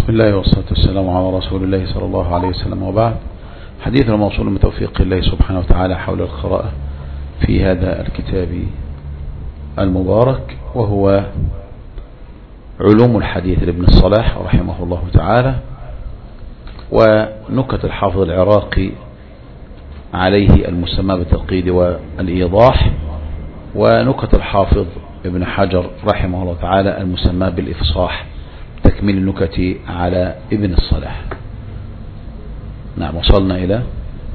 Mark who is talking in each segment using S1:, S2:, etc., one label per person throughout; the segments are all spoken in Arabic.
S1: بسم الله والصلاة والسلام على رسول الله صلى الله عليه وسلم، وبعد. حديث الموصول من توفيق الله سبحانه وتعالى حول القراءة في هذا الكتاب المبارك، وهو علوم الحديث لابن الصلاح رحمه الله تعالى، ونكت الحافظ العراقي عليه المسمى بالتلقيد والإيضاح، ونكت الحافظ ابن حجر رحمه الله تعالى المسمى بالإفصاح، تكميل النكت على ابن الصلاح. نعم، وصلنا إلى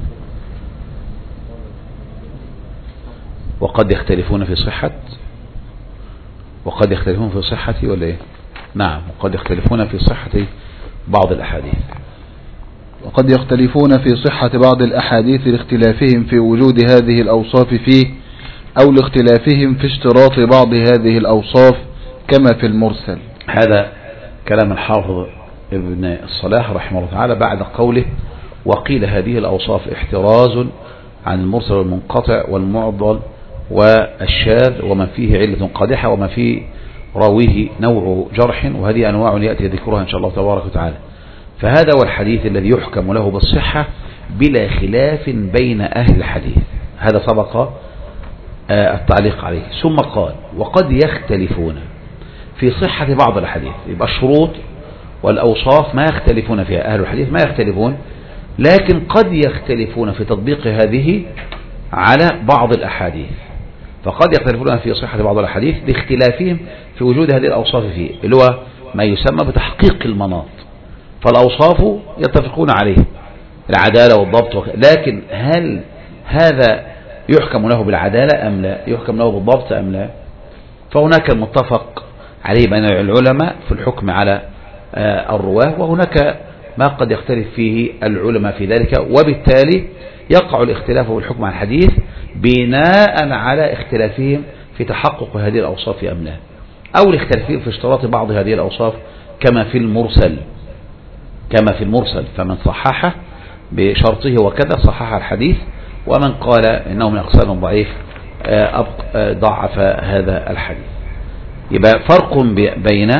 S1: وقد يختلفون في صحة، وقد يختلفون في صحة ولا إيه؟ نعم، وقد يختلفون في صحة بعض الأحاديث،
S2: وقد يختلفون في صحة بعض الأحاديث لاختلافهم في وجود هذه الأوصاف فيه، أو لاختلافهم في اشتراط بعض هذه الأوصاف كما في المرسل.
S1: هذا كلام الحافظ ابن الصلاح رحمه الله تعالى بعد قوله: وقيل هذه الأوصاف احتراز عن المرسل والمنقطع والمعضل والشاذ ومن فيه علة قادحة وما فيه راويه نوع جرح، وهذه أنواع يأتي ذكرها إن شاء الله تبارك وتعالى. فهذا هو الحديث الذي يحكم له بالصحة بلا خلاف بين أهل الحديث. هذا سبق التعليق عليه. ثم قال: وقد يختلفون في صحة بعض الحديث. يبقى الشروط والأوصاف ما يختلفون فيها أهل الحديث، ما يختلفون، لكن قد يختلفون في تطبيق هذه على بعض الأحاديث. فقد يختلفون في صحة بعض الحديث لاختلافهم في وجود هذه الأوصاف فيه، اللي هو ما يسمى بتحقيق المناط. فالأوصاف يتفقون عليه، العدالة والضبط لكن هل هذا يحكم له بالعدالة أم لا؟ يحكم له بالضبط أم لا؟ فهناك المتفق عليه بين العلماء في الحكم على الرواه، وهناك ما قد يختلف فيه العلماء في ذلك، وبالتالي يقع الاختلاف والحكم على الحديث بناء على اختلافهم في تحقق هذه الأوصاف أم لا، أو الاختلافهم في اشتراط بعض هذه الأوصاف كما في المرسل. فمن صححه بشرطه وكذا صحح الحديث، ومن قال إنه من أقسام ضعيف ضعف هذا الحديث. يبقى فرق بين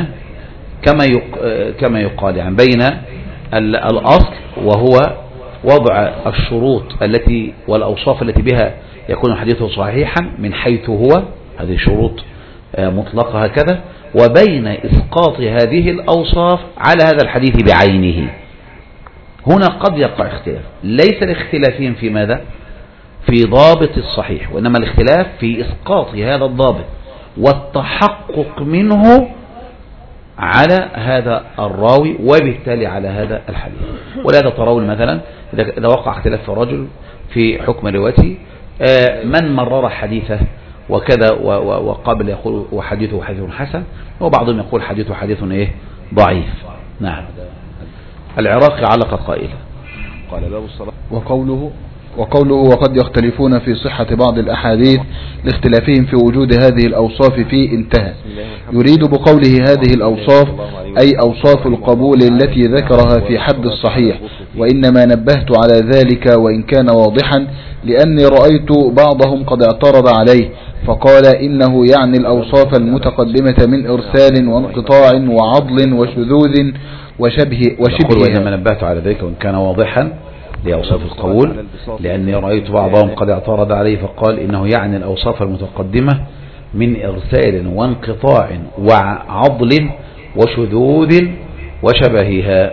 S1: كما يقال يعني بين الأصل وهو وضع الشروط التي والأوصاف التي بها يكون الحديث صحيحا من حيث هو، هذه شروط مطلقة هكذا، وبين إسقاط هذه الأوصاف على هذا الحديث بعينه. هنا قد يقع اختلاف، ليس الاختلافين في ماذا؟ في ضابط الصحيح، وإنما الاختلاف في إسقاط هذا الضابط والتحقق منه على هذا الراوي، وبالتالي على هذا الحديث. ولهذا ترون مثلا إذا وقع اختلاف في الرجل في حكم روايته، من مرر حديثه وكذا وقبل يقول وحديثه حديث حسن، وبعضهم يقول حديثه حديث ضعيف. نعم. العراقي علق قائلا:
S2: قال باب الصلاة. وقوله وقد يختلفون في صحة بعض الأحاديث لاختلافهم في وجود هذه الأوصاف فيه انتهى. يريد بقوله هذه الأوصاف أي أوصاف القبول التي ذكرها في حد الصحيح، وإنما نبهت على ذلك وإن كان واضحا لأني رأيت بعضهم قد اعترض عليه فقال إنه يعني الأوصاف المتقدمة من إرسال وانقطاع وعضل وشذوذ وشبهه.
S1: وإنما نبهت على ذلك وإن كان واضحا لأوصاف القبول لأني رأيت بعضهم قد اعترض عليه فقال إنه يعني الأوصاف المتقدمة من إرسال وانقطاع وعضل وشذوذ وشبهها.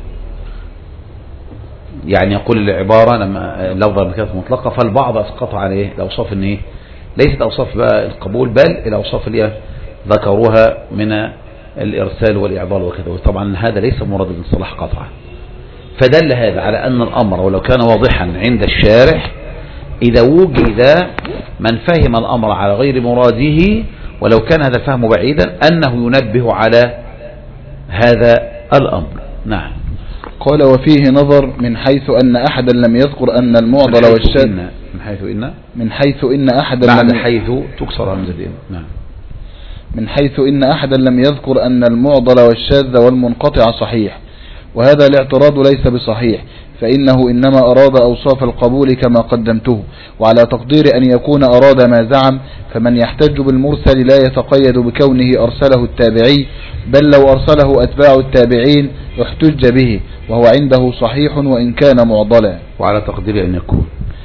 S1: يعني يقول العبارة لما لفظة كانت مطلقة فالبعض أسقط عليه الأوصاف إن ليست أوصاف بقى القبول، بل الأوصاف اللي ذكروها من الإرسال والإعضال وكذا. طبعا هذا ليس مراد بالصلاح قطعا. فدل هذا على أن الأمر ولو كان واضحا عند الشارح، إذا وجد من فهم الأمر على غير مراده ولو كان هذا الفهم بعيدا أنه ينبه على هذا الأمر. نعم.
S2: قال: وفيه نظر من حيث أن أحدا لم يذكر أن المعضل والشاذ من حيث إن أحدا
S1: بعد حيث تكسر همزة. نعم.
S2: من حيث إن أحدا لم يذكر أن المعضل والشاذ والمنقطع صحيح، وهذا الاعتراض ليس بصحيح، فإنه إنما أراد أوصاف القبول كما قدمته، وعلى تقدير أن يكون أراد ما زعم، فمن يحتج بالمرسل لا يتقيد بكونه أرسله التابعي، بل لو أرسله أتباع التابعين احتج به، وهو عنده صحيح وإن كان معضلا.
S1: وعلى تقدير أن يكون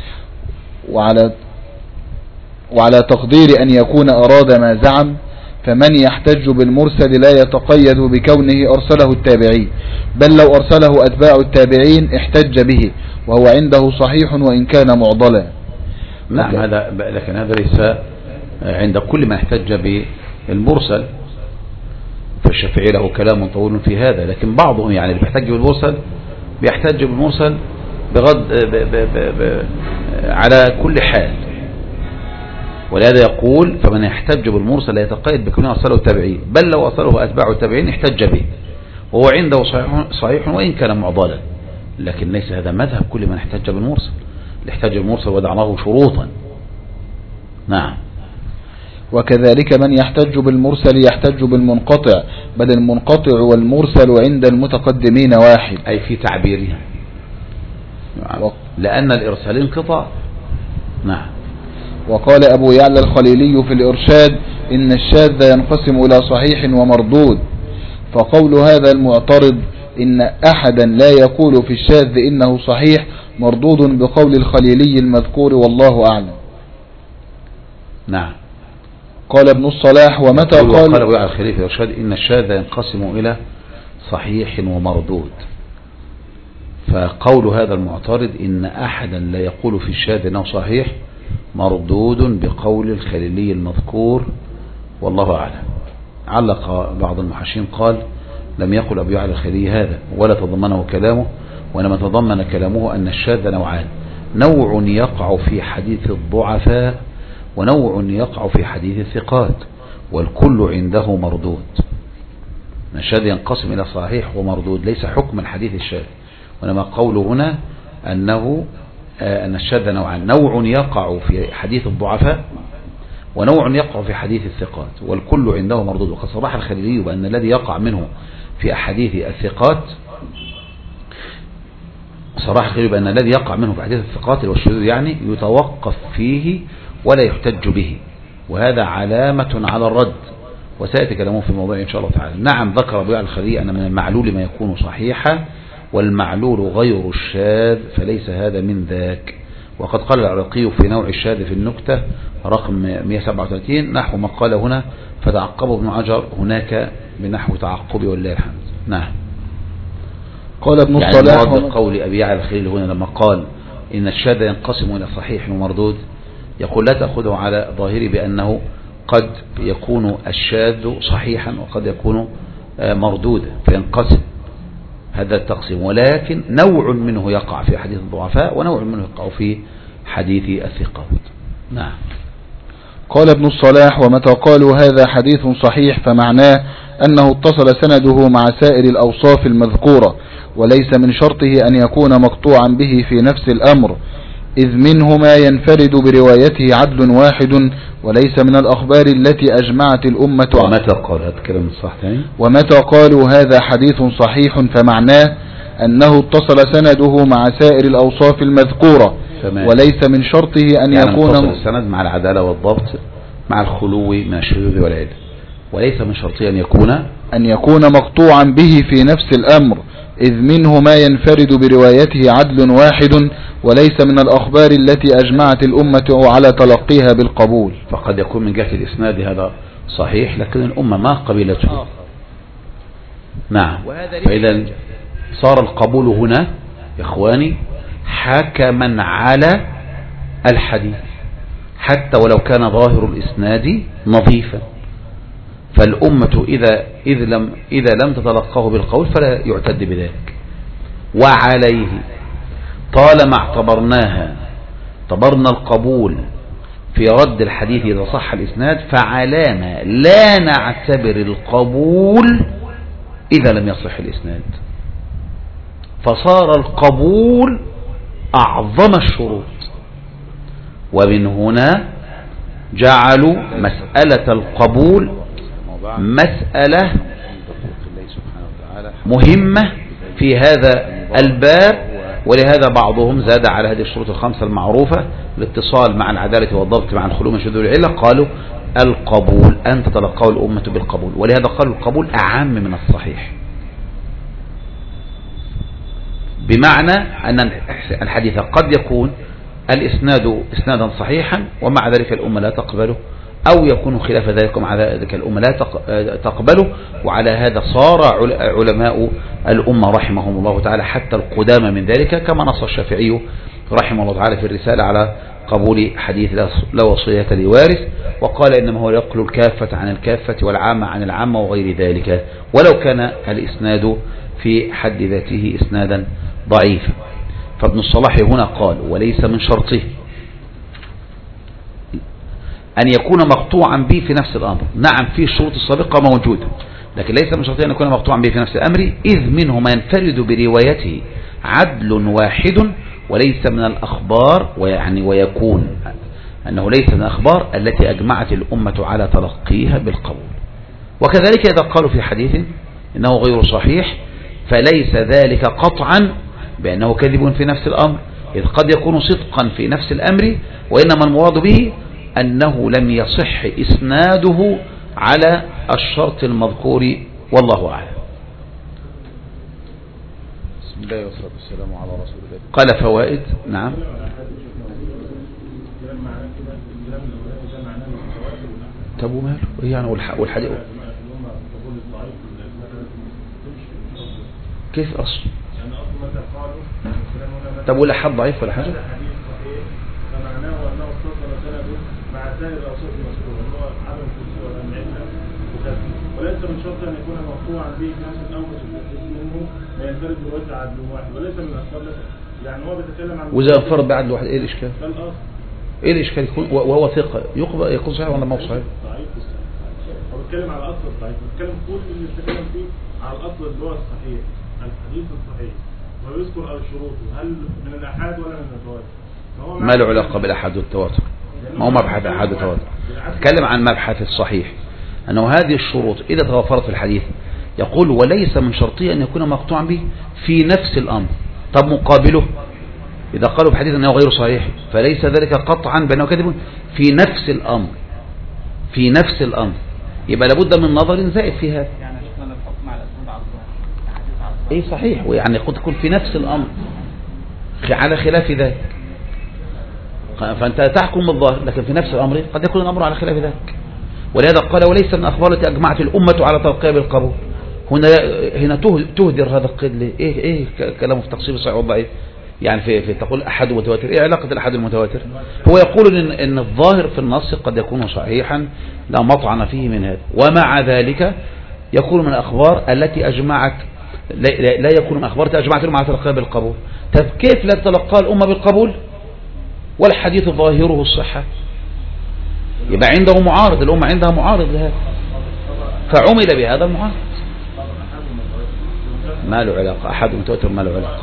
S2: وعلى تقدير أن يكون أراد ما زعم، فمن يحتج بالمرسل لا يتقيد بكونه أرسله التابعي، بل لو أرسله أتباع التابعين احتج به، وهو عنده صحيح وإن كان معضلا.
S1: نعم، لكن هذا ليس عند كل ما احتج بالمرسل، فالشافعي له كلام طويل في هذا، لكن بعضهم يعني اللي بيحتج بالمرسل بيحتج بالمرسل بغض على كل حال، ولهذا يقول فمن يحتج بالمرسل لا يتقيد بكونه أرسله التابعين، بل لو أرسله أتباع التابعين احتج به، وهو عنده صحيح وإن كان معضلا. لكن ليس هذا مذهب كل من احتج بالمرسل. الاحتاج بالمرسل وضع له شروطا. نعم.
S2: وكذلك من يحتج بالمرسل يحتج بالمنقطع، بل المنقطع والمرسل عند المتقدمين واحد،
S1: أي في تعبيرها، لأن الإرسال انقطاع. نعم.
S2: وقال أبو يعلى الخليلي في الإرشاد إن الشاذ ينقسم إلى صحيح ومردود، فقول هذا المعترض إن أحدا لا يقول في الشاذ إنه صحيح مردود بقول الخليلي المذكور، والله أعلم.
S1: نعم.
S2: قال ابن الصلاح ومتى
S1: قال أبو يعلى الخليلي في الإرشاد إن الشاذ ينقسم إلى صحيح ومردود، فقول هذا المعترض إن أحدا لا يقول في الشاذ إنه صحيح مردود بقول الخليلي المذكور، والله أعلم. علق بعض المحاشين قال لم يقل أبو يعلى الخليلي هذا ولا تضمنه كلامه، وإنما تضمن كلامه أن الشاذ نوعان: نوع يقع في حديث الضعفاء، ونوع يقع في حديث الثقات، والكل عنده مردود. الشاذ ينقسم إلى صحيح ومردود، ليس حكم الحديث الشاذ، وإنما قوله هنا أن الشاذ نوعان: نوع يقع في حديث الضعفاء، ونوع يقع في حديث الثقات، والكل عنده مردود. وقد صرح الخليلي بأن الذي يقع منه في أحاديث الثقات، صراحة الخليلي بأن الذي يقع منه في حديث الثقات والشذوذ يعني يتوقف فيه ولا يحتج به، وهذا علامة على الرد، وسيأتي كلامه في الموضوع إن شاء الله تعالى. نعم، ذكر أبو يعلى الخليلي أن من المعلول ما يكون صحيحا، والمعلول غير الشاذ، فليس هذا من ذاك. وقد قال العراقي في نوع الشاذ في النكتة رقم 137 نحو ما قال هنا، فتعقبه ابن حجر هناك بنحو تعقبه ولله الحمد. نعم.
S2: قال ابن الصلاح
S1: يعني قول أبي يعلى الخليلي هنا لما قال إن الشاذ ينقسم إلى صحيح ومردود، يقول لا تأخذه على ظاهره بأنه قد يكون الشاذ صحيحا وقد يكون مردودا فينقسم هذا التقسيم، ولكن نوع منه يقع في حديث الضعفاء ونوع منه يقع في حديث الثقات. نعم.
S2: قال ابن الصلاح ومتى قالوا هذا حديث صحيح فمعناه أنه اتصل سنده مع سائر الأوصاف المذكورة، وليس من شرطه أن يكون مقطوعا به في نفس الأمر، إذ منه ما ينفرد بروايته عدل واحد، وليس من الأخبار التي أجمعت الأمة. ومتى قالوا هذا حديث صحيح فمعناه أنه اتصل سنده مع سائر الأوصاف المذكورة، وليس من شرطه أن
S1: يعني
S2: يكون
S1: اتصل السند مع العدالة والضبط مع الخلو من الشذوذ والعلة، وليس من شرطه أن يكون
S2: مقطوعا به في نفس الأمر، إذ منه ما ينفرد بروايته عدل واحد، وليس من الأخبار التي أجمعت الأمة على تلقيها بالقبول.
S1: فقد يكون من جهة الإسناد هذا صحيح، لكن الأمة ما قبلته. نعم. فإذا صار القبول هنا يا إخواني حكما على الحديث، حتى ولو كان ظاهر الإسناد نظيفا، فالأمة إذا لم تتلقاه بالقول فلا يعتد بذلك. وعليه طالما اعتبرنا القبول في رد الحديث إذا صح الإسناد، فعلامة لا نعتبر القبول إذا لم يصح الإسناد، فصار القبول أعظم الشروط. ومن هنا جعلوا مسألة القبول مسألة مهمة في هذا الباب. ولهذا بعضهم زاد على هذه الشروط الخمسة المعروفة: الاتصال مع العدالة والضبط مع الخلو من شذوذ العلة، قالوا القبول، أن تتلقاه الأمة بالقبول. ولهذا قالوا القبول أعم من الصحيح، بمعنى أن الحديث قد يكون الإسناد إسنادا صحيحا ومع ذلك الأمة لا تقبله، أو يكون خلاف ذلك ومع ذلك الأمة لا تقبله. وعلى هذا صار علماء الأمة رحمهم الله تعالى حتى القدامى من ذلك، كما نص الشافعي رحمه الله تعالى في الرسالة على قبول حديث لا وصية لوارث، وقال إنما هو يقل الكافة عن الكافة والعامة عن العامة وغير ذلك، ولو كان الإسناد في حد ذاته إسنادا ضعيفا. فابن الصلاح هنا قال: وليس من شرطه أن يكون مقطوعا به في نفس الأمر. نعم، في الشروط السابقة موجودة، لكن ليس من شرطه أن يكون مقطوعا به في نفس الأمر، إذ منه ما ينفرد بروايته عدل واحد، وليس من الأخبار، ويكون أنه ليس من الأخبار التي أجمعت الأمة على تلقيها بالقبول. وكذلك إذا قالوا في حديث إنه غير صحيح، فليس ذلك قطعا بأنه كذب في نفس الأمر، إذ قد يكون صدقا في نفس الأمر، وإنما المراد به أنه لم يصح إسناده على الشرط المذكور، والله أعلم. بسم الله والصلاة والسلام على رسول الله. قال فوائد. نعم. طب وماله يعني والحديث كيف أصل؟ طب ولا حد ضعيف ولا حاجة؟
S3: وليس من شرط أن يكون مرفوعا به نفس الأمر منه ما ينفرد برواية عدل واحد، وليس من الأخبار. يعني هو بيتكلم عن
S1: وإذا انفرد بعدل واحد إيه الإشكال؟ إيه الإشكال يكون وهو ثقة يكون صحيح ولا ما هو صحيح؟
S3: ضعيف. هو بيتكلم على الأصل الضعيف، بيتكلم كل اللي بيتكلم فيه على الأصل اللي هو الصحيح، الحديث الصحيح، ويذكر شروطه هل من الأحاد ولا من التواتر.
S1: ما له علاقة بالأحاد والتواتر، ما هو مبحث أحاد والتواتر. تكلم عن مبحث الصحيح، أنه هذه الشروط إذا توفرت في الحديث يقول وليس من شرطه أن يكون مقطوعا به في نفس الأمر. طب مقابله إذا قالوا في حديث أنه غير صحيح فليس ذلك قطعا بأنه كذب في نفس الأمر، في نفس الأمر، يبقى لابد من نظر زائد في هذا.
S4: يعني شفنا الحكم على الأسناد على الظاهر.
S1: إيه صحيح، ويعني قد تكون في نفس الأمر على خلاف ذلك، فأنت تحكم بالظاهر، لكن في نفس الأمر قد يكون الأمر على خلاف ذلك. ولهذا قال وليس من أخبار التي أجمعت الأمة على تلقيها بالقبول. هنا تهدر هذا القيد. إيه كلامه في تقسيم الصحيح والضعيف؟ يعني في تقول أحد متواتر، إيه علاقة الأحد المتواتر؟ هو يقول إن الظاهر في النص قد يكون صحيحا لا مطعن فيه من هذا، ومع ذلك يكون من الأخبار التي أجمعت، لا يكون من أخبار التي أجمعت الأمة على تلقيها بالقبول. طب كيف لا تلقى الأمة بالقبول والحديث ظاهره الصحة؟ يبقى عنده معارض، الأمة عندها معارض لهذا، فعمل بهذا المعارض. ما له علاقة أحد متواتر، ما له علاقة.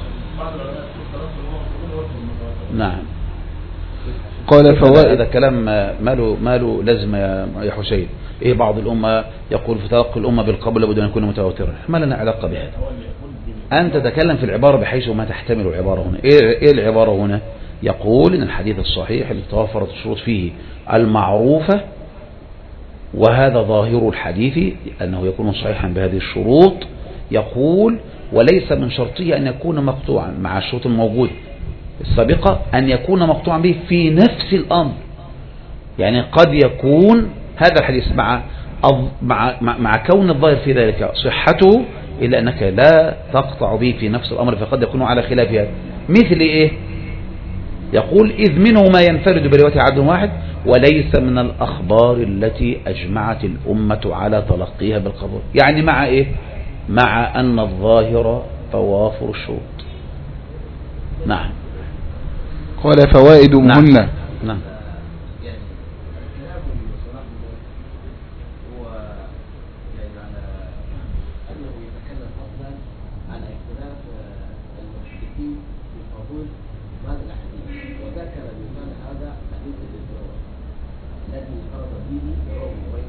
S1: نعم.
S2: قال فوائد.
S1: هذا كلام ما له لازمة يا حسين. إيه بعض الأمة يقول في تلقي الأمة بالقبول لابد أن يكون متواترا، ما لنا علاقة بهذا. أنت تتكلم في العبارة بحيث ما تحتمل العبارة هنا. إيه العبارة هنا؟ يقول إن الحديث الصحيح اللي توفرت الشروط فيه المعروفة، وهذا ظاهر الحديث أنه يكون صحيحا بهذه الشروط. يقول وليس من شرطه أن يكون مقطوعا مع الشروط الموجودة السابقة أن يكون مقطوعا به في نفس الأمر. يعني قد يكون هذا الحديث مع كون الظاهر في ذلك صحته، إلا أنك لا تقطع به في نفس الأمر، فقد يكون على خلاف هذا. مثل إيه؟ يقول إذ منه ما ينفرد برواية عدل واحد، وليس من الأخبار التي أجمعت الأمة على تلقيها بالقبول. يعني مع إيه؟ مع أن الظاهر توافر الشروط. نعم.
S2: قال فوائد مهمة.
S1: نعم.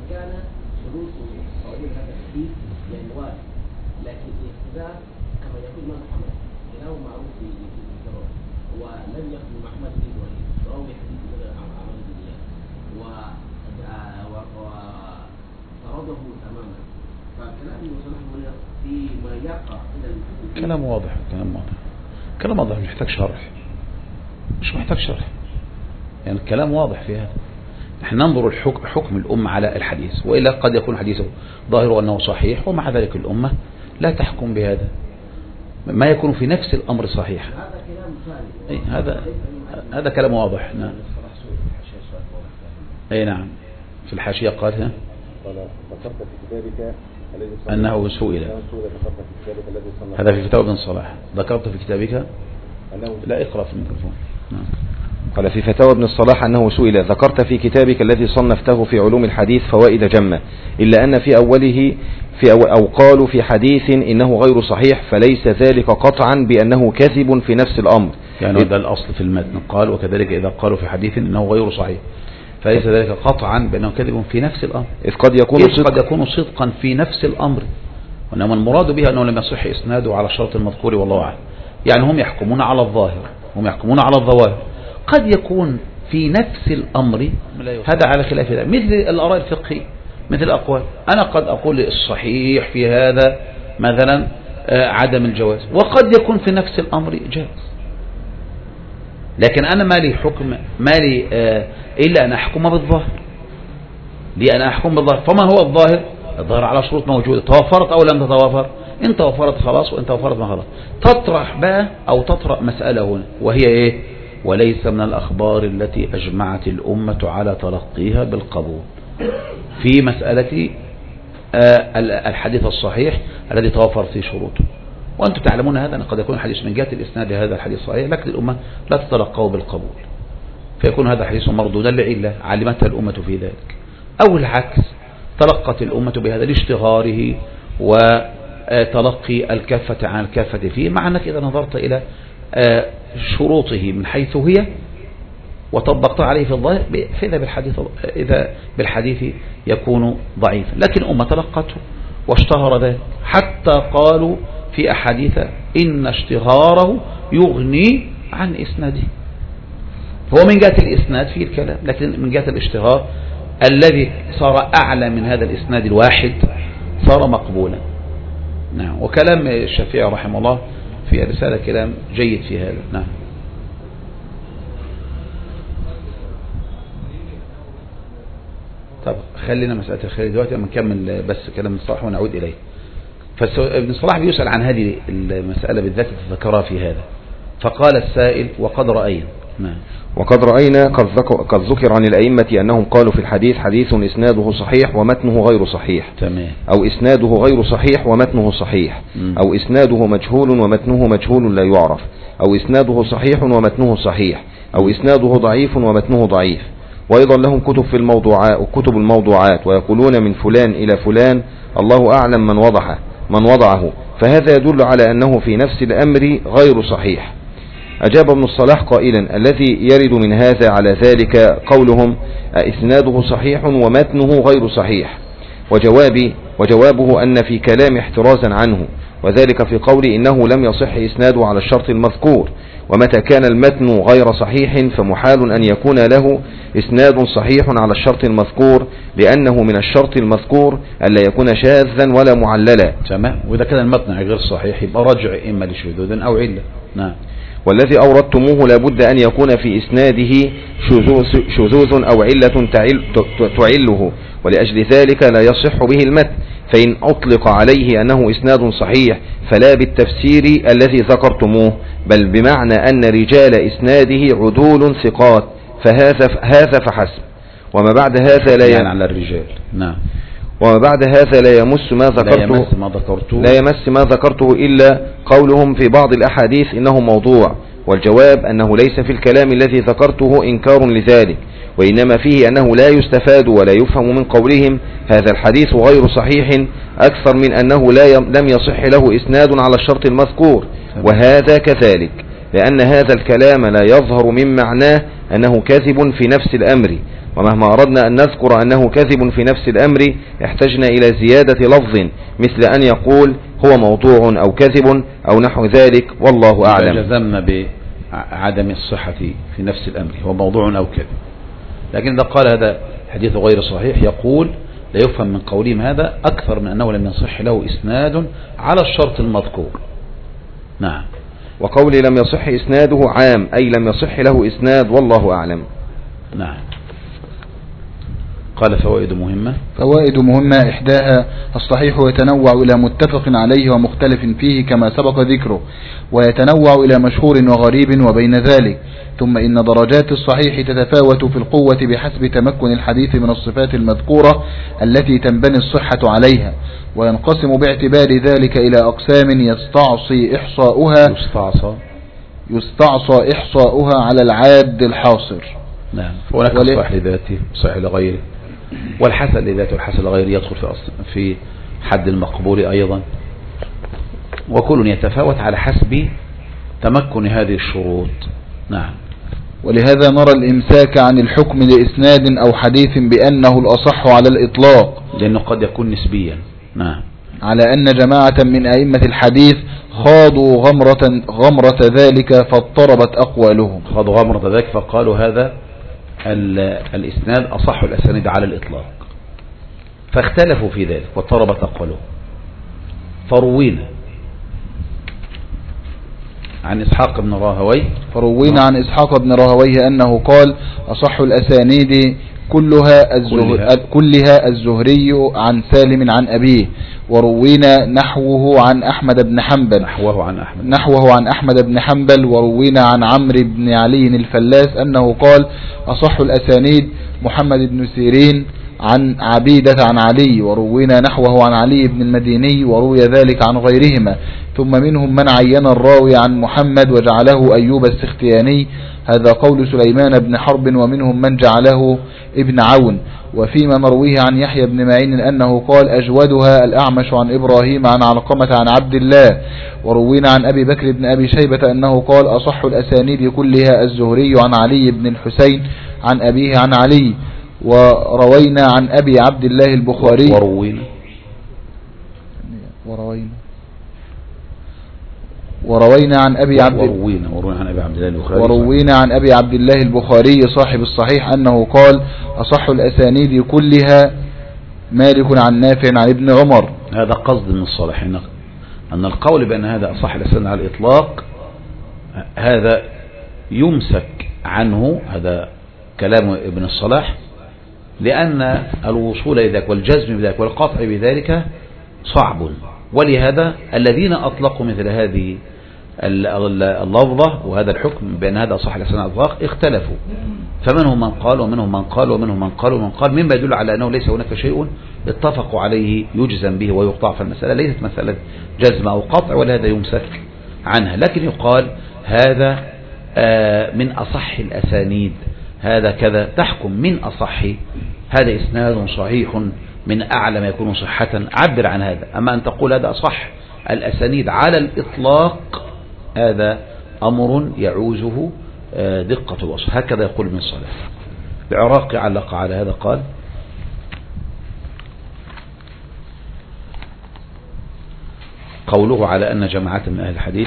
S5: لكن الاختلاف كما يقول الإمام محمد له معروف في الجواب ولم يخدم محمد بن إبراهيم راوي حديث بدر عن عمل الدنيا وطرده تماما فكلام المصنف هنا فيما يقع إلى
S1: كلام واضح كلام واضح مش محتاج شرح يعني الكلام واضح في هذا. نحن ننظر حكم الأمة على الحديث، وإلا قد يكون حديثه ظاهر أنه صحيح ومع ذلك الأمة لا تحكم بهذا ما يكون في نفس الأمر صحيح. هذا كلام واضح. نعم. أي نعم في الحاشية قالها
S6: ذكرت في كتابك
S1: أنه سئل. هذا في فتاوى ابن صلاح. ذكرت في كتابك لا اقرأ في الميكروفون. نعم.
S6: قال في فتاوى ابن الصلاح أنه سئل ذكرت في كتابك الذي صنفته في علوم الحديث فوائد جمة إلا أن في أوله أو قالوا في حديث إنه غير صحيح فليس ذلك قطعا بأنه كذب في نفس الأمر.
S1: يعني هذا الأصل في المتن قال وكذلك إذا قالوا في حديث إنه غير صحيح فليس ذلك قطعا بأنه كذب في نفس الأمر،
S6: إذ قد
S1: يكون صدقا في نفس الأمر، وإنما المراد به أنه لم يصح إسناده على الشرط المذكور والله أعلم. يعني هم يحكمون على الظاهر، هم يحكمون على الظواهر، قد يكون في نفس الأمر هذا على خلاف ذلك، مثل الآراء الفقهية مثل الأقوال. أنا قد أقول الصحيح في هذا مثلا عدم الجواز، وقد يكون في نفس الأمر جائز، لكن أنا ما لي حكم إلا أن أحكم بالظاهر. أنا أحكم بالظاهر. فما هو الظاهر؟ الظاهر على شروط موجودة، توفرت أو لم تتوفر. إن توفرت خلاص، وإن توفرت ما خلاص. تطرح بقى أو تطرح مسألة هنا، وهي إيه؟ وليس من الأخبار التي أجمعت الأمة على تلقيها بالقبول في مسألة الحديث الصحيح الذي توفر فيه شروطه. وأنتم تعلمون هذا، أن قد يكون الحديث من جهة الإسناد هذا الحديث صحيح، لكن الأمة لا تتلقاه بالقبول، فيكون هذا حديث مردودا لعلة علمتها الأمة في ذلك، أو العكس تلقت الأمة بهذا لاشتهاره وتلقي الكافة عن الكافة فيه، مع أنك إذا نظرت إلى شروطه من حيث هي وطبقتها عليه في الظاهر إذا بالحديث يكون ضعيفا، لكن الأمة تلقته واشتهر ذلك، حتى قالوا في أحاديث إن اشتهاره يغني عن إسناده. هو من جهة الإسناد فيه الكلام، لكن من جهة الاشتهار الذي صار أعلى من هذا الإسناد الواحد صار مقبولا. نعم. وكلام الشافعي رحمه الله في رسالة كلام جيد في هذا. نعم. طب خلينا مسألة الخير دلوقتي لما نكمل بس كلام الصلاح ونعود إليه. فابن الصلاح بيسأل عن هذه المسألة بالذات تذكرها في هذا، فقال السائل وقد رأينا. نعم.
S6: وقد رأينا قد ذكر عن الأئمة أنهم قالوا في الحديث حديث إسناده صحيح ومتنه غير صحيح.
S1: تمام.
S6: أو إسناده غير صحيح ومتنه صحيح. أو إسناده مجهول ومتنه مجهول لا يعرف. أو إسناده صحيح ومتنه صحيح. أو إسناده ضعيف ومتنه ضعيف. وأيضا لهم كتب في كتب الموضوعات، ويقولون من فلان إلى فلان الله أعلم من وضعه، فهذا يدل على أنه في نفس الأمر غير صحيح. أجاب ابن الصلاح قائلا الذي يرد من هذا على ذلك قولهم إسناده صحيح ومتنه غير صحيح، وجوابه أن في كلام احترازا عنه، وذلك في قول إنه لم يصح إسناده على الشرط المذكور، ومتى كان المتن غير صحيح فمحال أن يكون له إسناد صحيح على الشرط المذكور، لأنه من الشرط المذكور ألا يكون شاذا ولا معللا.
S1: تمام. وإذا كان المتن غير صحيح يبقى رجع إما لشذوذ أو علة. نعم.
S6: والذي أوردتموه لابد أن يكون في إسناده شذوذ أو علة تعله، ولأجل ذلك لا يصح به المتن، فإن أطلق عليه أنه إسناد صحيح فلا بالتفسير الذي ذكرتموه، بل بمعنى أن رجال إسناده عدول ثقات، فهذا فحسب. وما بعد هذا لا
S1: يعني على الرجال. نعم.
S6: وما بعد هذا لا يمس ما ذكرته إلا قولهم في بعض الأحاديث إنه موضوع، والجواب أنه ليس في الكلام الذي ذكرته إنكار لذلك، وإنما فيه أنه لا يستفاد ولا يفهم من قولهم هذا الحديث غير صحيح أكثر من أنه لم يصح له إسناد على الشرط المذكور، وهذا كذلك، لأن هذا الكلام لا يظهر من معناه أنه كاذب في نفس الأمر، ومهما أردنا أن نذكر أنه كذب في نفس الأمر احتجنا إلى زيادة لفظ مثل أن يقول هو موضوع أو كذب أو نحو ذلك، والله أعلم.
S1: جزمنا بعدم الصحة في نفس الأمر، هو موضوع أو كذب. لكن إذا قال هذا حديث غير صحيح يقول لا يفهم من قولهم هذا أكثر من أنه لم يصح له إسناد على الشرط المذكور. نعم.
S6: وقولي لم يصح إسناده عام، أي لم يصح له إسناد، والله أعلم.
S1: نعم. قال فوائد مهمة.
S2: فوائد مهمة، إحداها الصحيح يتنوع إلى متفق عليه ومختلف فيه كما سبق ذكره، ويتنوع إلى مشهور وغريب وبين ذلك. ثم إن درجات الصحيح تتفاوت في القوة بحسب تمكن الحديث من الصفات المذكورة التي تنبني الصحة عليها، وينقسم باعتبار ذلك إلى أقسام يستعصى إحصاؤها على العاد الحاصر.
S1: نعم. هناك صحيح لذاته صحيح لغيره، والحسن لذاته والحسن لغيره يدخل في حد المقبول أيضا، وكل يتفاوت على حسب تمكن هذه الشروط. نعم.
S2: ولهذا نرى الإمساك عن الحكم لإسناد أو حديث بأنه الأصح على الإطلاق،
S1: لأنه قد يكون نسبيا. نعم.
S2: على أن جماعة من أئمة الحديث خاضوا غمرة ذلك فاضطربت أقوالهم.
S1: خاضوا غمرة ذلك فقالوا هذا الإسناد أصح الأسانيد على الإطلاق، فاختلفوا في ذلك واضطربت أقوالهم. فروينا عن إسحاق بن راهويه
S2: عن إسحاق بن راهويه أنه قال أصح الأسانيد كلها الزهري عن سالم عن أبيه. وروينا نحوه عن أحمد بن حنبل وروينا عن عمرو بن علي الفلاس أنه قال أصح الأسانيد محمد بن سيرين عن عبيدة عن علي. وروينا نحوه عن علي بن المديني وروي ذلك عن غيرهما. ثم منهم من عين الراوي عن محمد وجعله أيوب السختياني، هذا قول سليمان بن حرب، ومنهم من جعله ابن عون. وفيما نرويه عن يحيى بن معين أنه قال أجودها الأعمش عن إبراهيم عن علقمة عن عبد الله. وروينا عن أبي بكر بن أبي شيبة أنه قال أصح الأسانيد كلها الزهري عن علي بن الحسين عن أبيه عن علي. وروينا عن أبي عبد الله البخاري وروينا عن أبي عبد الله البخاري صاحب الصحيح أنه قال أصح الأسانيد كلها مالك عن نافع عن ابن عمر.
S1: هذا قصد من الصالحين أن القول بأن هذا أصح الأسانيد على الإطلاق هذا يمسك عنه، هذا كلام ابن الصلاح، لأن الوصول إلى ذلك والجزم بذلك والقطع بذلك صعب. ولهذا الذين أطلقوا مثل هذه اللفظة وهذا الحكم بأن هذا صح الأسانيد على الإطلاق اختلفوا، فمنهم من قال ومنهم من قال ومنهم من قال ومن قال، مما يدل على أنه ليس هناك شيء اتفقوا عليه يجزم به ويقطع. فالمسألة ليست مسألة جزم أو قطع، ولا يمسك عنها، لكن يقال هذا من أصح الأسانيد، هذا كذا، تحكم من أصح، هذا إسناد صحيح من أعلى ما يكون صحة، عبر عن هذا. أما أن تقول هذا أصح الأسانيد على الإطلاق هذا أمر يعوزه دقة الوصف. هكذا يقول ابن الصلاح. العراقي علق على هذا قال قوله على أن جماعة من أهل الحديث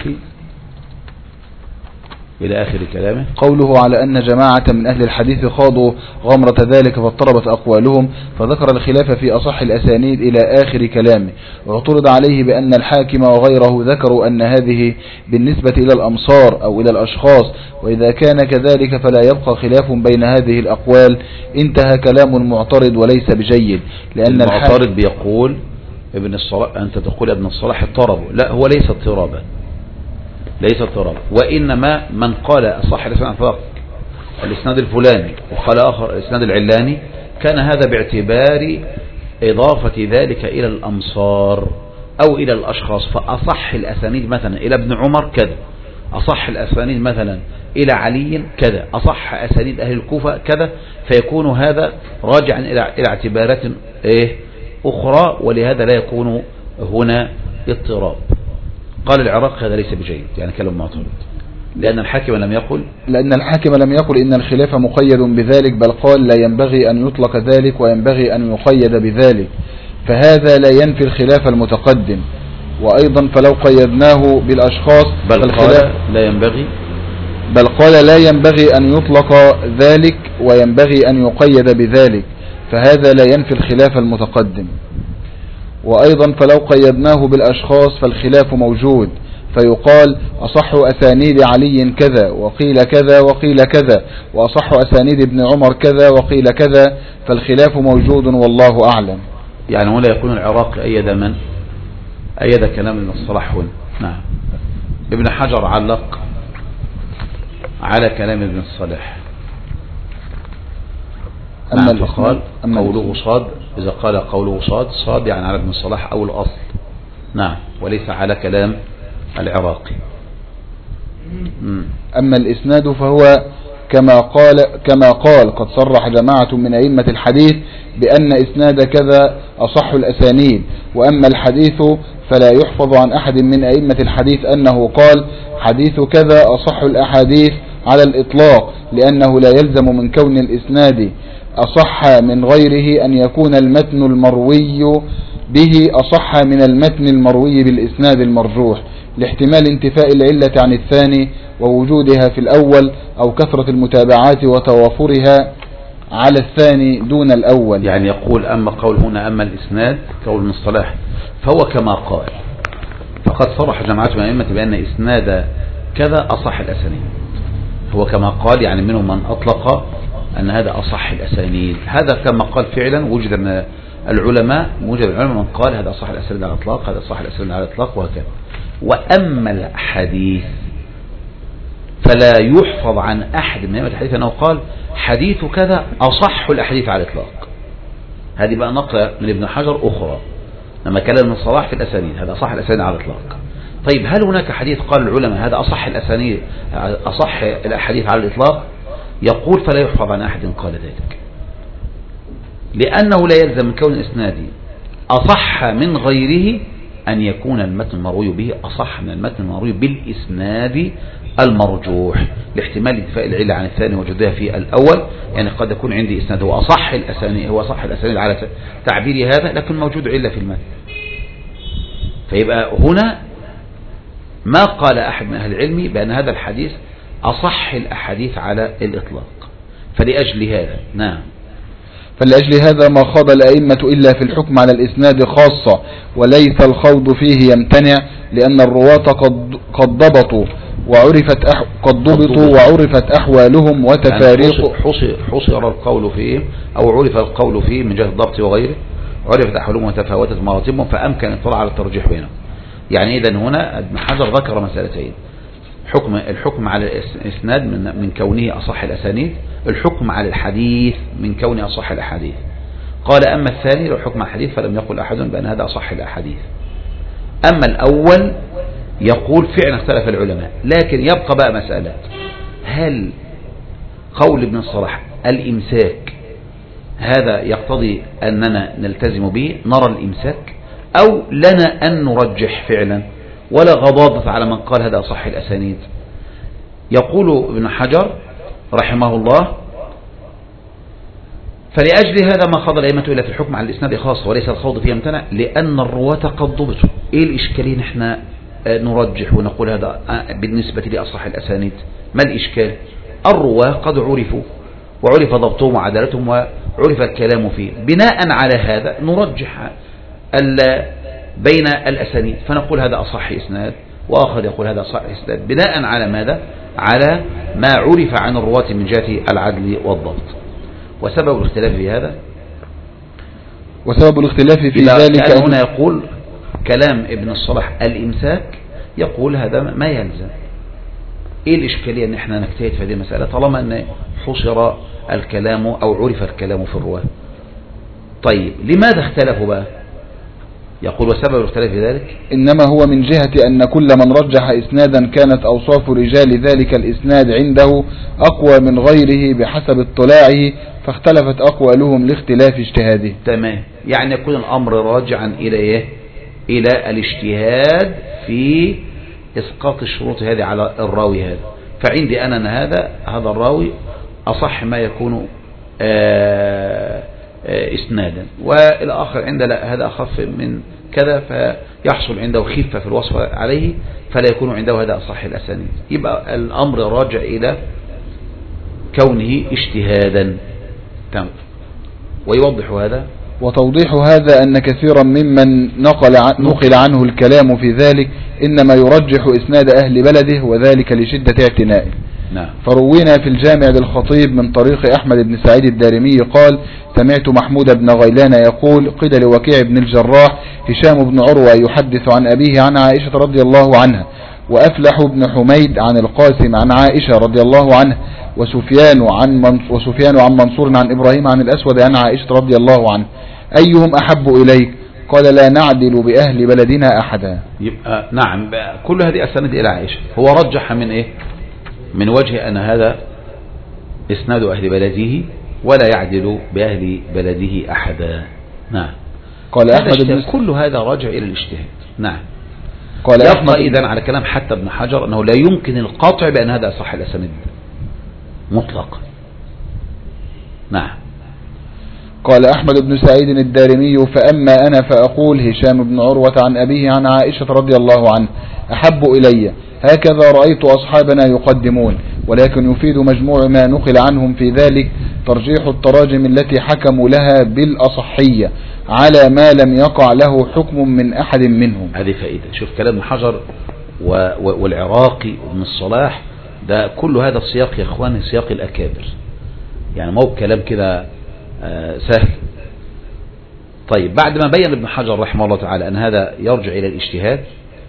S1: إلى آخر كلامه.
S2: قوله على أن جماعة من أهل الحديث خاضوا غمرة ذلك فاضطربت أقوالهم، فذكر الخلاف في أصح الأسانيد إلى آخر كلامه. واعترض عليه بأن الحاكم وغيره ذكروا أن هذه بالنسبة إلى الأمصار أو إلى الأشخاص، وإذا كان كذلك فلا يبقى خلاف بين هذه الأقوال. انتهى كلام المعترض وليس بجيد، لأن
S1: المعترض بيقول ابن الصلاح، أنت تقول ابن الصلاح اضطربوا، لا، هو ليس اضطرابا، ليس اضطرابا، وإنما من قال صح الإسناد فقط الإسناد الفلاني وقال آخر الإسناد العلاني، كان هذا باعتبار إضافة ذلك إلى الأمصار أو إلى الأشخاص. فأصح الأسانيد مثلا إلى ابن عمر كذا، أصح الأسانيد مثلا إلى علي كذا، أصح أسانيد أهل الكوفة كذا، فيكون هذا راجعا إلى اعتبارات أخرى، ولهذا لا يكون هنا اضطراب. قال العراق هذا ليس بجيد، يعني كلام معترض. لأن الحاكم لم
S2: يقل إن الخلاف مقيد بذلك، بل قال لا ينبغي أن يطلق ذلك وينبغي أن يقيد بذلك، فهذا لا ينفي الخلاف المتقدم. وأيضا فلو قيدناه بالأشخاص
S1: بل
S2: قال لا ينبغي أن يطلق ذلك وينبغي أن يقيد بذلك، فهذا لا ينفي الخلاف المتقدم. وأيضا فلو قيدناه بالأشخاص فالخلاف موجود، فيقال أصح أسانيد علي كذا وقيل كذا وقيل كذا، وأصح أسانيد ابن عمر كذا وقيل كذا، فالخلاف موجود والله أعلم.
S1: يعني ولا يكون العراقي أيد كلام ابن الصلاح هنا. نعم. ابن حجر علق على كلام ابن الصلاح، فقال قوله صاد، إذا قال قوله صاد يعني على ابن الصلاح أو الأصل. نعم، وليس على كلام العراقي.
S2: أما الإسناد فهو كما قال قد صرح جماعة من أئمة الحديث بأن إسناد كذا أصح الأسانيد. وأما الحديث فلا يحفظ عن أحد من أئمة الحديث أنه قال حديث كذا أصح الأحاديث على الإطلاق، لأنه لا يلزم من كون الإسناد أصح من غيره أن يكون المتن المروي به أصح من المتن المروي بالإسناد المرجوح، لاحتمال انتفاء العلة عن الثاني ووجودها في الأول، أو كثرة المتابعات وتوافرها على الثاني دون الأول.
S1: يعني يقول أما قول هنا أما الإسناد قول من الصلاح فهو كما قال، فقد صرح جماعة من الأئمة بأن إسناد كذا أصح الأسانيد. هو كما قال يعني منهم من أطلق أن هذا أصح الأسانيد، هذا كما قال فعلا. وجد من العلماء من قال هذا أصح الأسانيد على الإطلاق، هذا أصح الأسانيد على الإطلاق، وهكذا. وأما الحديث فلا يحفظ عن أحد من أئمة الحديث أنه قال حديث كذا أصح الأحاديث على الإطلاق. هذه بقى نقلة من ابن حجر أخرى لما كلم ابن الصلاح في الأسانيد، هذا أصح الأسانيد على الإطلاق. طيب هل هناك حديث قال العلماء هذا أصح الأسانيد أصح الأحاديث على الإطلاق؟ يقول فلا يحفظ عن أحد قال ذلك، لأنه لا يلزم من كون الإسناد أصح من غيره أن يكون المتن المروي به أصح من المتن المروي بالإسناد المرجوح، لاحتمال انتفاء العلة عن الثاني وجودها في الأول. يعني قد يكون عندي إسناد هو أصح الأسانيد على تعبيري هذا، لكن موجود علة في المتن. فيبقى هنا ما قال أحد من أهل العلم بأن هذا الحديث أصح الأحاديث على الإطلاق. فلأجل
S2: هذا ما خاض الأئمة إلا في الحكم على الإسناد خاصة، وليس الخوض فيه يمتنع، لأن الرواة قد ضبطوا وعرفت أحوالهم وتفاريق.
S1: حصر القول فيه أو عرف القول فيه من جهة الضبط وغيره، عرفت أحوالهم وتفاوتت مراتبهم، فأمكن الاطلاع على الترجيح بينهم. يعني إذن هنا ابن حجر ذكر مسألتين: الحكم على الإسناد من كونه أصح الأسانيد، الحكم على الحديث من كونه أصح الأحاديث. قال أما الثاني لو حكم على الحديث فلم يقل أحد بأن هذا أصح الأحاديث. أما الأول يقول فعلا اختلف العلماء، لكن يبقى بقى مسألة: هل قول ابن الصلاح الإمساك هذا يقتضي أننا نلتزم به نرى الإمساك، أو لنا أن نرجح فعلا ولا غضاضة على من قال هذا صح الأسانيد؟ يقول ابن حجر رحمه الله: فلأجل هذا ما خاض الأئمة إلى في الحكم على الإسناد خاصة وليس الخوض فيه يمتنع، لأن الرواة قد ضبطوا. إيه الإشكالين احنا نرجح ونقول هذا بالنسبة لأصح الأسانيد؟ ما الإشكال؟ الرواة قد عرفوا وعرف ضبطهم وعدالتهم وعرف الكلام فيه، بناء على هذا نرجح بين الأسانيد، فنقول هذا أصح إسناد وآخر يقول هذا أصح إسناد، بناء على ماذا؟ على ما عرف عن الرواة من جهة العدل والضبط. وسبب الاختلاف في هذا،
S2: وسبب الاختلاف في ذلك
S1: كان هنا يقول كلام ابن الصلاح الإمساك، يقول هذا ما يلزم. ايه الإشكالية ان احنا نجتهد في هذه المسألة طالما ان حصر الكلام او عرف الكلام في الرواة؟ طيب لماذا اختلفوا بقى؟ يقول وسبب الاختلاف في ذلك
S2: إنما هو من جهة أن كل من رجح إسنادا كانت أوصاف رجال ذلك الإسناد عنده أقوى من غيره بحسب اطلاعه، فاختلفت أقوالهم لاختلاف اجتهاده.
S1: تمام، يعني يكون الأمر راجعا إلى إيه؟ إلى الاجتهاد في إسقاط الشروط هذه على الراوي هذا. فعندي أنا أن هذا الراوي أصح ما يكون إسنادا، والآخر عند لا هذا أخف من كذا، فيحصل عنده خفة في الوصف عليه فلا يكون عنده هذا أصح الأسانيد. يبقى الأمر راجع إلى كونه اجتهادا. ويوضح هذا،
S2: وتوضيح هذا أن كثيرا ممن نقل عنه الكلام في ذلك إنما يرجح إسناد أهل بلده، وذلك لشدة اعتنائه.
S1: نعم.
S2: فروينا في الجامع للخطيب من طريق أحمد بن سعيد الدارمي قال: سمعت محمود بن غيلان يقول: قيل لوكيع بن الجراح: هشام بن عروة يحدث عن أبيه عن عائشة رضي الله عنها، وأفلح بن حميد عن القاسم عن عائشة رضي الله عنها، وسفيان عن منصور عن إبراهيم عن الأسود عن عائشة رضي الله عنه، أيهم أحب إليك؟ قال: لا نعدل بأهل بلدنا أحدا.
S1: يبقى نعم، كل هذه أسند إلى عائشة. هو رجح من إيه؟ من وجه أن هذا إسناد أهل بلده ولا يعدل بأهل بلده أحدا. نعم.
S2: قال أحمد
S1: كل هذا راجع إلى الاجتهاد. نعم.
S2: قال
S1: يبقى إذن على كلام حتى ابن حجر أنه لا يمكن القطع بأن هذا صح الأسانيد مطلقا. نعم.
S2: قال أحمد بن سعيد الدارمي: فأما أنا فأقول هشام بن عروة عن أبيه عن عائشة رضي الله عنه أحب إلي، هكذا رأيت أصحابنا يقدمون، ولكن يفيد مجموع ما نقل عنهم في ذلك ترجيح التراجم التي حكموا لها بالأصحية على ما لم يقع له حكم من أحد منهم.
S1: هذه فائدة. شوف كلام ابن حجر والعراقي وابن الصلاح، ده كل هذا السياق يا اخواني سياق الأكابر، يعني مو كلام كده سهل. طيب، بعد ما بين ابن حجر رحمه الله تعالى أن هذا يرجع إلى الاجتهاد،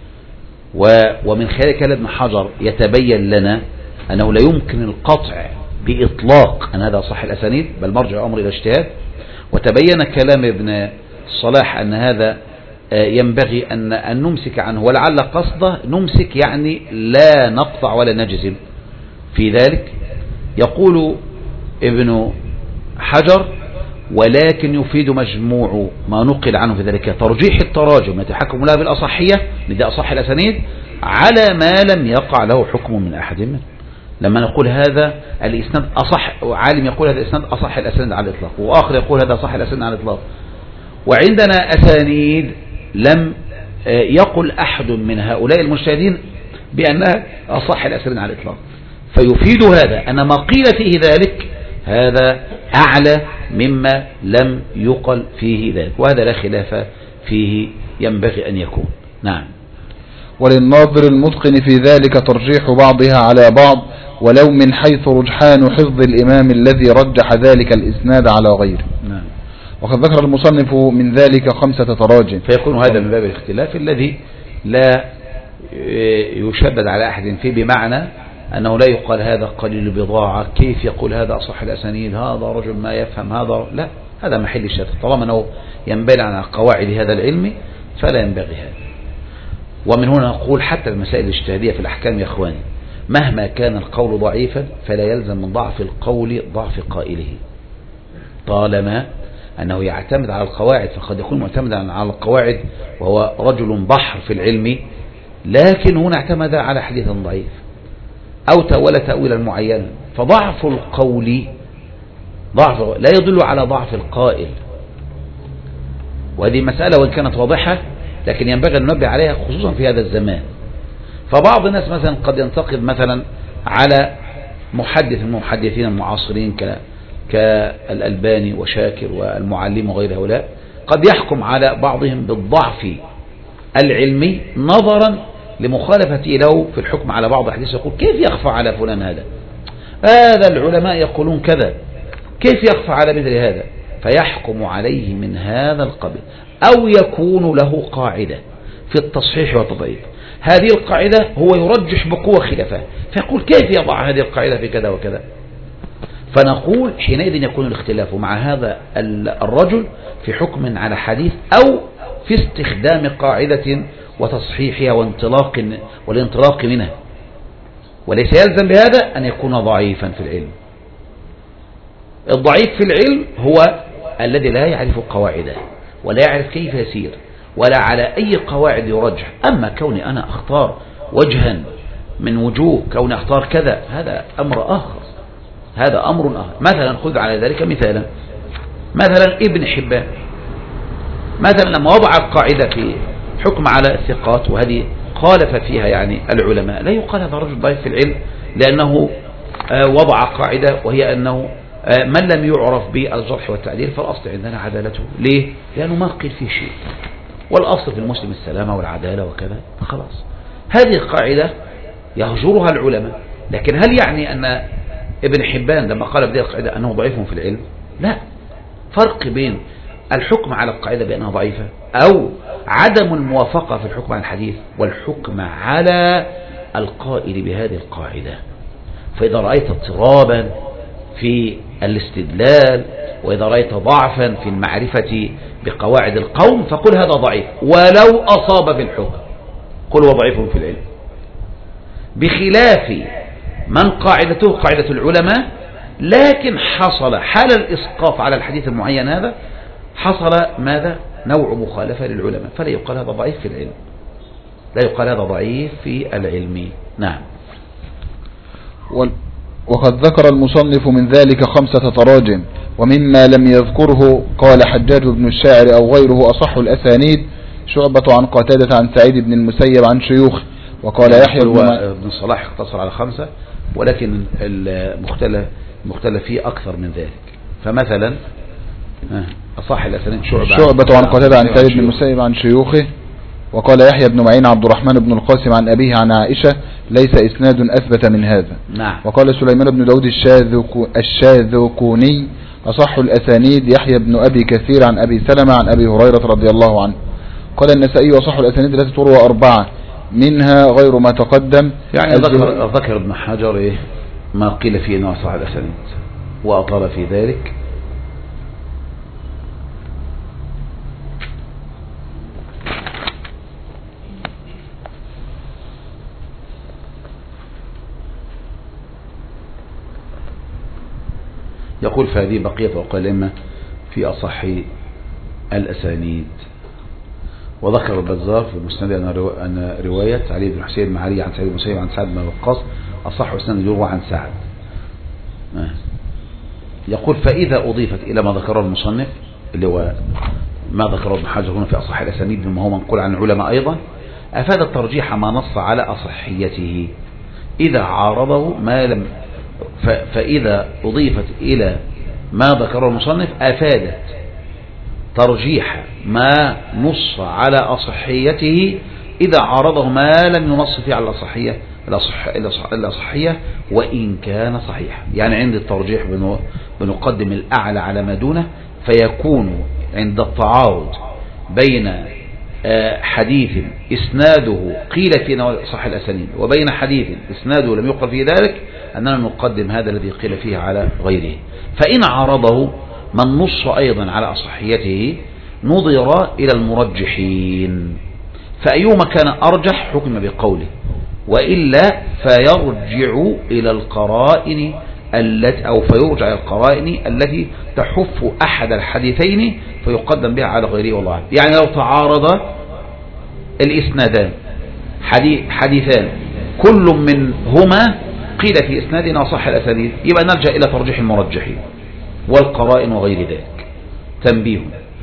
S1: ومن خلال كلام ابن حجر يتبين لنا أنه لا يمكن القطع بإطلاق أن هذا صح الأسانيد، بل مرجع أمر إلى اجتهاد، وتبين كلام ابن الصلاح أن هذا ينبغي أن نمسك عنه، ولعل قصده نمسك يعني لا نقطع ولا نجزم في ذلك. يقول ابن حجر: ولكن يفيد مجموع ما نقل عنه في ذلك ترجيح التراجم التي حكموا لها بالأصحية، لدى أصح الأسانيد، على ما لم يقع له حكم من أحد منه. لما نقول هذا الإسناد أصح، عالم يقول هذا الإسناد أصح الأسانيد على الإطلاق، وآخر يقول هذا أصح الأسانيد على الإطلاق، وعندنا أسانيد لم يقل أحد من هؤلاء المجتهدين بأنها أصح الأسانيد على الإطلاق، فيفيد هذا أن ما قيل فيه ذلك هذا أعلى مما لم يقل فيه ذلك، وهذا لا خلاف فيه ينبغي أن يكون. نعم.
S2: وللناظر المتقن في ذلك ترجيح بعضها على بعض، ولو من حيث رجحان حفظ الإمام الذي رجح ذلك الإسناد على غيره.
S1: نعم.
S2: وقد ذكر المصنف من ذلك 5 تراجم،
S1: فيكون هذا من باب الاختلاف الذي لا يشدد على أحد فيه، بمعنى أنه لا يقال هذا قليل البضاعة، كيف يقول هذا أصح الأسانيد، هذا رجل ما يفهم، هذا لا، هذا محل الشتات. طالما أنه ينبني على قواعد هذا العلم فلا ينبغي هذا. ومن هنا نقول حتى المسائل الاجتهادية في الأحكام يا أخواني، مهما كان القول ضعيفا فلا يلزم من ضعف القول ضعف قائله، طالما أنه يعتمد على القواعد، فقد يكون معتمدا على القواعد وهو رجل بحر في العلم، لكن هنا اعتمد على حديث ضعيف أو تأول تأويلا معينا، فضعف القول لا يدل على ضعف القائل. وهذه مسألة وإن كانت واضحة لكن ينبغي أن ننبه عليها خصوصا في هذا الزمان. فبعض الناس مثلا قد ينتقد مثلا على محدث من المحدثين المعاصرين كالألباني وشاكر والمعلم وغير هؤلاء، قد يحكم على بعضهم بالضعف العلمي نظرا لمخالفته له في الحكم على بعض الحديث، يقول كيف يخفى على فلان هذا العلماء يقولون كذا، كيف يخفى على مثل هذا، فيحكم عليه من هذا القبيل. أو يكون له قاعدة في التصحيح والتضعيف، هذه القاعدة هو يرجح بقوة خلافها، فيقول كيف يضع هذه القاعدة في كذا وكذا. فنقول حينئذ يكون الاختلاف مع هذا الرجل في حكم على حديث أو في استخدام قاعدة وتصحيحها والانطلاق منها، وليس يلزم بهذا أن يكون ضعيفا في العلم. الضعيف في العلم هو الذي لا يعرف قواعده ولا يعرف كيف يسير ولا على أي قواعد يرجح. أما كوني أنا أختار وجها من وجوه كون اختار كذا، هذا أمر آخر، هذا أمر آخر. مثلا خذ على ذلك مثالا، مثلا ابن حبان مثلا لما وضع القاعدة في حكم على الثقات، وهذه خالف فيها يعني العلماء، لا يقال هذا رجل ضعيف في العلم، لأنه وضع قاعدة وهي أنه من لم يعرف بالجرح والتعديل فالأصل عندنا عدالته. ليه؟ لأنه ما قيل فيه شيء، والأصل في المسلم السلامة والعدالة وكذا، خلاص. هذه القاعدة يهجرها العلماء، لكن هل يعني أن ابن حبان لما قال بهذه القاعدة أنه ضعيف في العلم؟ لا، فرق بين الحكم على القاعدة بأنها ضعيفة أو عدم الموافقة في الحكم على الحديث والحكم على القائل بهذه القاعدة. فإذا رأيت اضطرابا في الاستدلال، وإذا رأيت ضعفا في المعرفة بقواعد القوم، فقل هذا ضعيف ولو أصاب في الحكم، قل هو ضعيف في العلم. بخلاف من قاعدته قاعدة العلماء، لكن حصل حال الإسقاط على الحديث المعين هذا، حصل ماذا؟ نوع مخالفة للعلماء، فلا يقال هذا ضعيف في العلم، لا يقال هذا ضعيف في العلم. نعم.
S2: وقد ذكر المصنف من ذلك 5 تراجم، ومما لم يذكره قال حجاج بن الشاعر أو غيره أصح الأسانيد شعبة عن قتادة عن سعيد بن المسيب عن شيوخ. وقال يحيى
S1: بن صلاح اقتصر على 5، ولكن المختلف فيه أكثر من ذلك. فمثلا أصح الأسانيد
S2: شعبة عن قتادة عن سعيد بن المسيب عن شيوخه. وقال يحيى بن معين عبد الرحمن بن القاسم عن أبيه عن عائشة ليس إسناد أثبت من هذا.
S1: نعم.
S2: وقال سليمان بن داود الشاذكوني أصح الأسانيد يحيى بن أبي كثير عن أبي سلمة عن أبي هريرة رضي الله عنه. قال النسائي أصح الأسانيد التي تروى 4 منها غير ما تقدم.
S1: يعني ذكر ابن حجر ما قيل فيه أنه أصح الأسانيد وأطال في ذلك. يقول فهذه بقية وقال في أصح الأسانيد. وذكر البزار في المسند أن رواية علي بن حسين معري عن سعيد بن مسيب عن سعد بن وقاص أصح أسناد يروى عن سعد. يقول فإذا أضيفت إلى ما ذكره المصنف اللي هو ما ذكره ابن حجر هنا في أصح الأسانيد مما هو منقول عن العلماء أيضا، أفاد الترجيح ما نص على أصحيته إذا عارضه ما لم. فإذا أضيفت إلى ما ذكره المصنف أفادت ترجيح ما نص على أصحيته إذا عارضه ما لم ينص فيه على الأصحية وإن كان صحيح. يعني عند الترجيح بنقدم الأعلى على ما دونه، فيكون عند التعارض بين حديث إسناده قيل في صح الأسانيد وبين حديث إسناده لم يقل في ذلك، أننا نقدم هذا الذي قيل فيه على غيره. فإن عارضه من نص أيضا على أصحيته نظر إلى المرجحين، فأيهما كان أرجح حكم بقوله، وإلا فيرجع إلى القرائن فيرجع القرائن التي تحف أحد الحديثين فيقدم بها على غيره والله أعلم. يعني لو تعارض الإسنادان حديثان كل منهما قيل في إسنادنا صح الأسانيد، يبقى نرجع إلى ترجيح المرجحين والقرائن وغير ذلك. تنبيه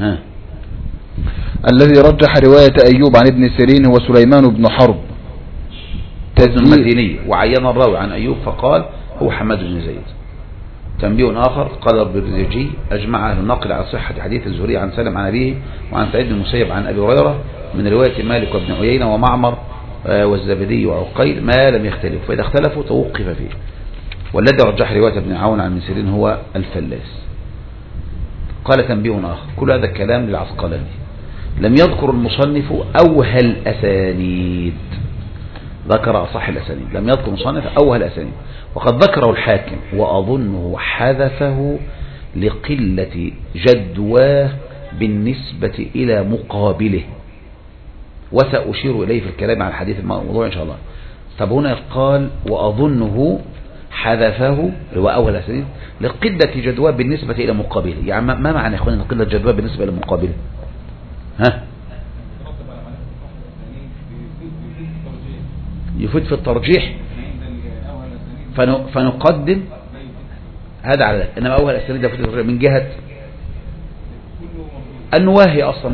S2: الذي رجح رواية أيوب عن ابن سيرين هو سليمان بن حرب
S1: المديني، وعين الراوي عن أيوب فقال هو حماد بن زيد. تنبيه آخر قال البرنيجي أجمع أهل النقل على صحة حديث الزهري عن سالم عن أبيه وعن سعيد بن المسيب عن أبي هريرة من رواية مالك وابن عيينة ومعمر والزبدي وعقيل ما لم يختلف، فإذا اختلفوا توقف فيه. والذي رجح رواية ابن عون عن مسيرين هو الفلاس. قال تنبيه آخر كل هذا الكلام للعسقلاني، لم يذكر المصنف أوهى الأسانيد، ذكر أصح الأسانيد، لم يذكر المصنف أوهى الأسانيد، وقد ذكره الحاكم وأظنه حذفه لقلة جدواه بالنسبة إلى مقابله، وسأشير إليه في الكلام عن الحديث الموضوع إن شاء الله. طب هنا قال وأظنه حذفه هو أول الأسانيد لقلة جدواه بالنسبة إلى مقابله. يعني ما معنى يا أخواني قلة جدواه بالنسبة إلى مقابله؟ يفيد في الترجيح فنقدم هذا على ذلك. إنما أول الأسانيد ده من جهة النواهي أصلا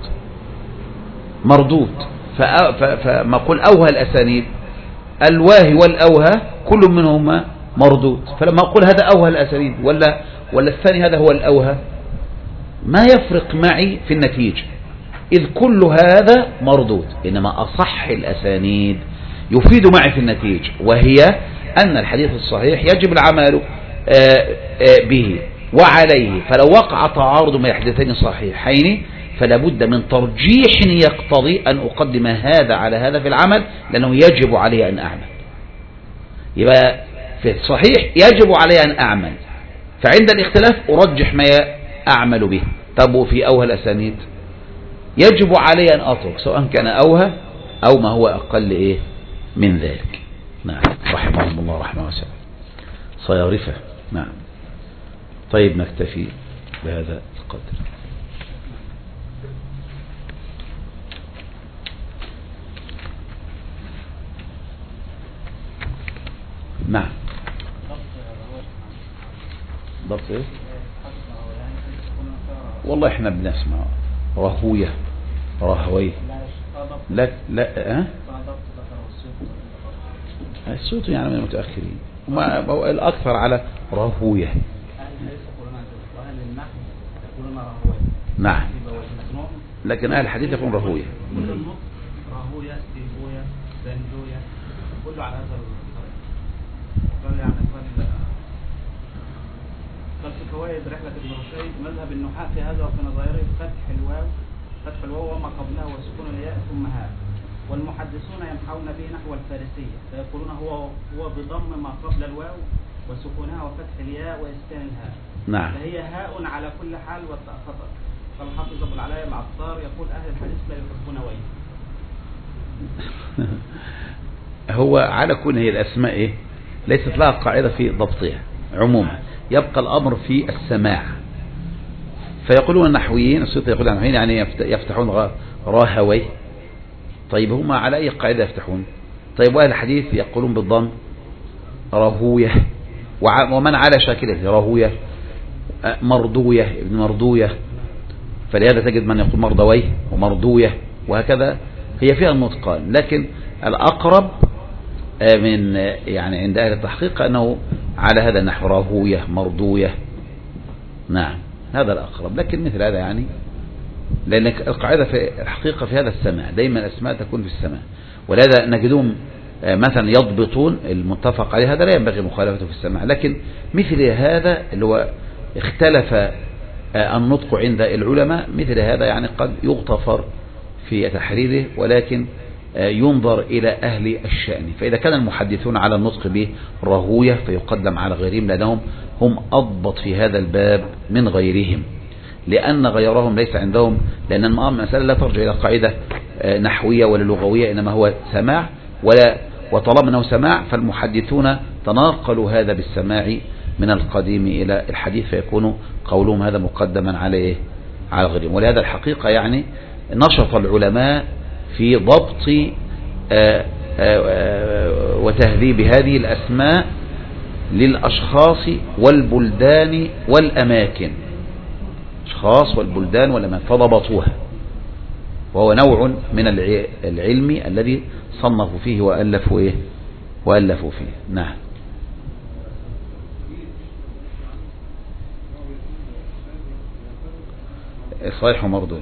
S1: مردود. فما قل أوهى الأسانيد الواهي والأوهى كل منهما مردود. فلما أقول هذا أوهى الأسانيد ولا الثاني هذا هو الأوهى ما يفرق معي في النتيجة، إذ كل هذا مردود. إنما أصح الأسانيد يفيد معي في النتيجة، وهي أن الحديث الصحيح يجب العمل به وعليه. فلو وقع تعارض من الحديثين صحيحين فلا بد من ترجيح يقتضي أن أقدم هذا على هذا في العمل، لأنه يجب علي أن أعمل. يبقى في الصحيح يجب علي أن أعمل، فعند الاختلاف أرجح ما أعمل به. طب في أوهى الأسانيد يجب علي أن أترك، سواء كان أوهى أو ما هو أقل من ذلك. نعم، رحمهم الله رحمه وسلم صيارفة. نعم. طيب نكتفي بهذا القدر. نعم. ضبط ايه؟ والله احنا بنسمع رهوية رهوية. لا الصوت يعني من المتأخرين، الأكثر على رهوية. نعم، لكن أهل الحديث يقول رهوية.
S4: رهوية، سيبوية، زنجوية، كله على هذا الطريق. يعني قال في فوائد رحلة ابن رشيد مذهب النحاة في هذا وفي نظائره فتح الواو وما قبلها وسكون الياء ثم هاء، والمحدثون ينحون به نحو الفارسية فيقولون هو بضم ما قبل الواو وسكونها وفتح الياء وإسكان الهاء.
S1: نعم.
S4: فهي هاء على كل حال والتأخطر. فالحافظ أبو العلاء العطار يقول أهل الحديث لا يحبون وين.
S1: هو على كل هي الأسماء ليست لها قاعدة في ضبطها عموما، يبقى الأمر في السماع. فيقولون النحويين، السيوطي يقول النحويين يعني يفتحون راهوي. طيب هم على أي قاعدة يفتحون؟ طيب وأهل الحديث يقولون بالضم رهوية، ومن على شاكله رهوية، مردوية، ابن مردوية. فلهذا تجد من يقول مردوي ومردوية وهكذا، هي فيها النطقان. لكن الأقرب من يعني عند أهل التحقيق أنه على هذا النحو رهوية مردوية. نعم، هذا الأقرب. لكن مثل هذا يعني لأن القاعدة في الحقيقة في هذا السماع، دايما الأسماء تكون في السماع، ولهذا نجدهم مثلا يضبطون المتفق عليه، هذا لا ينبغي مخالفته في السماع. لكن مثل هذا اللي هو اختلف النطق عند العلماء، مثل هذا يعني قد يغتفر في تحريره، ولكن ينظر إلى أهل الشأن. فإذا كان المحدثون على النطق بالرهوية فيقدم على غيرهم، لأنهم هم أضبط في هذا الباب من غيرهم، لأن غيرهم ليس عندهم، لأن المسألة لا ترجع إلى قاعدة نحوية ولا لغوية، إنما هو سماع، وطالما أنه سماع فالمحدثون تناقلوا هذا بالسماع من القديم إلى الحديث، فيكون قولهم هذا مقدما على غيرهم. ولهذا الحقيقة يعني نشط العلماء في ضبط وتهذيب هذه الأسماء للأشخاص والبلدان والأماكن، أشخاص والبلدان والأماكن، فضبطوها. وهو نوع من العلم الذي صنفوا فيه وألفوا فيه. نعم. صحيح ومردود.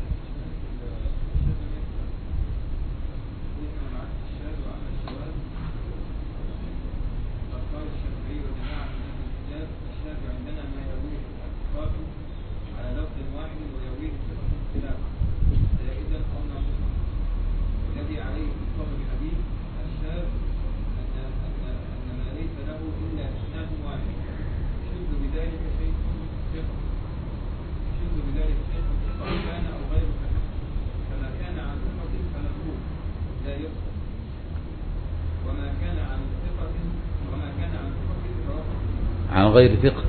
S1: عن غير ثقة،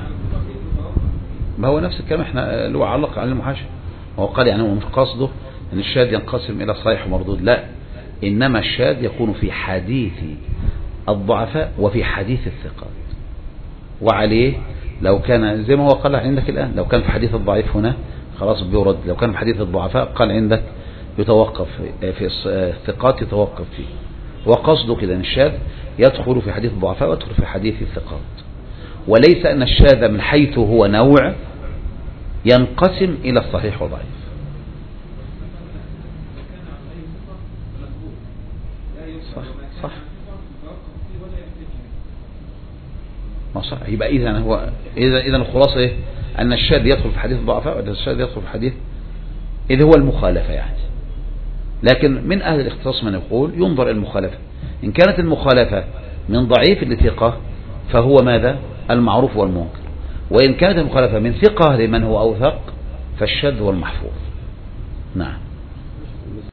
S1: ما هو نفس الكلام احنا اللي هو علق على المحاشي. هو قال يعني هو مش قصده ان الشاذ ينقسم الى صحيح ومردود، لا، انما الشاذ يكون في حديث الضعفاء وفي حديث الثقات، وعليه لو كان زي ما هو قال عندك الآن، لو كان في حديث الضعيف هنا خلاص بيرد، لو كان في حديث الضعفاء قال عندك يتوقف في الثقات، يتوقف فيه. وقصده كده ان الشاذ يدخل في حديث الضعفاء ويدخل في حديث الثقات، وليس ان الشاذ من حيث هو نوع ينقسم الى الصحيح والضعيف. صح صح ما صح. يبقى اذا هو اذا الخلاصه ايه؟ ان الشاذ يدخل في حديث الضعفاء وان الشاذ يدخل في حديث اللي هو المخالفه يعني. لكن من اهل الاختصاص من يقول ينظر الى المخالفه، ان كانت المخالفه من ضعيف لثقه فهو ماذا؟ المعروف والمنكر، وان كانت المخالفه من ثقه لمن هو اوثق فالشاذ والمحفوظ. نعم.